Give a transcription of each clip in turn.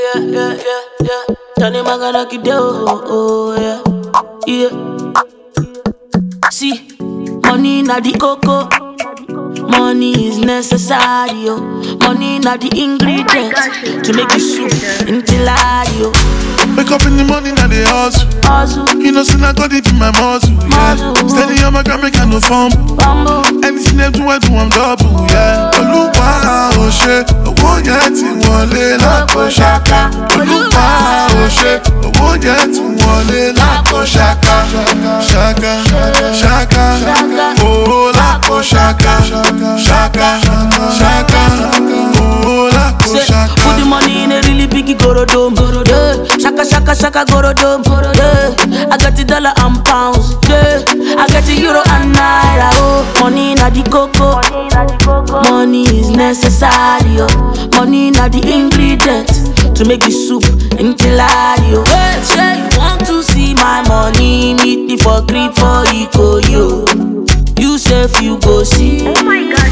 yeah. Tell him I gotta keep yeah. See, money na the cocoa. Money is necessary, yo. Money na the ingredient to make the soup intilladio. Wake up in the morning and they hustle. You know, see, I got it in my muscle, yeah. Steady on my gram, make I no fumble. Anything they do, I do, I'm double, yeah. Oluwa, oh shit, owó yẹn ti wọlé lápò ṣaka. Oluwa, oh shit, owó yẹn ti wọlé lápò ṣaka. Ṣaka, ṣaka, oh lápò ṣaka. Shaka, shaka, oh lápò ṣaka. Put the money in a really big gorodom, yeah. Shaka, shaka, shaka, gorodom, yeah. I got the dollar and pounds, yeah. I got the euro and naira, oh. Money na the cocoa, money is necessary, oh. Money na the ingredient to make the soup intilladio. Hey, say you want to see my money, meet me for greed for Ikoyo. You say if you go see, oh my God.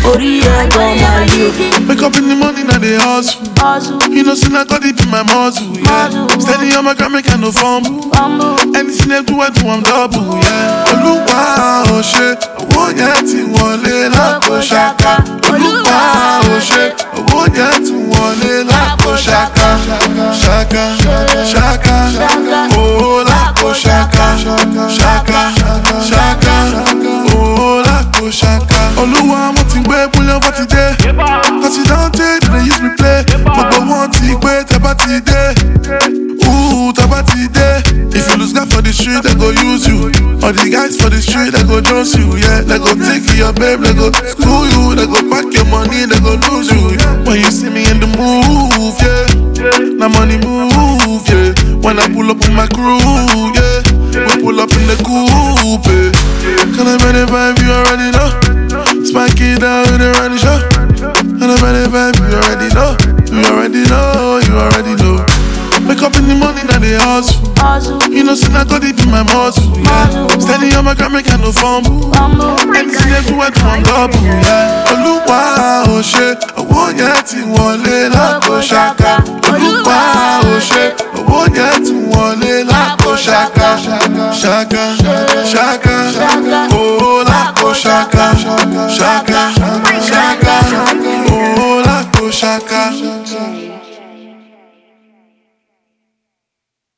Wake up in the morning and they hustle. You know, see, I got it in my muscle, yeah. Steady on my gram, make I no fumble. Anything they do, I do, I'm double, yeah. Oluwa, oh shit, owó yẹn ti wọlé lápò ṣaka. Oluwa, oh shit, owó yẹn ti wọlé lápò ṣaka. Ṣaka, ṣaka, oh lápò ṣaka. Ṣaka, ṣaka, oh lápò ṣaka. Oluwa, mo ti gbé búlẹ̀ for today. Cause you don't take, they use me play. But one ti gbé, tẹ́bá ti dé. Ooh, tẹ́bá ti dé. If you lose God for the street, they go use you. All the guys for the street, they go trust you, yeah. They go take your babe, they go screw you. They go pack your money, they go lose you. When you see me in the move, yeah. Now money move, yeah. When I pull up with my crew, yeah. We pull up in the coupe, yeah. Can I run the vibe, you already know. Spike it down in the running show. Can I run the vibe, you already know. You already know, you already know. Wake up in the morning and they hustle. You know, see, I got it in my muscle, yeah. Steady on my gram, make I no fumble. Anything they do, I do, I'm double, yeah. Oluwa, oh shit, owó yẹn ti wọlé lápò ṣaka. Oluwa, oh shit, owó yẹn ti wọlé lápò ṣaka. Ṣaka, ṣaka, oh lápò ṣaka. Ṣaka, ṣaka, oh lápò ṣaka.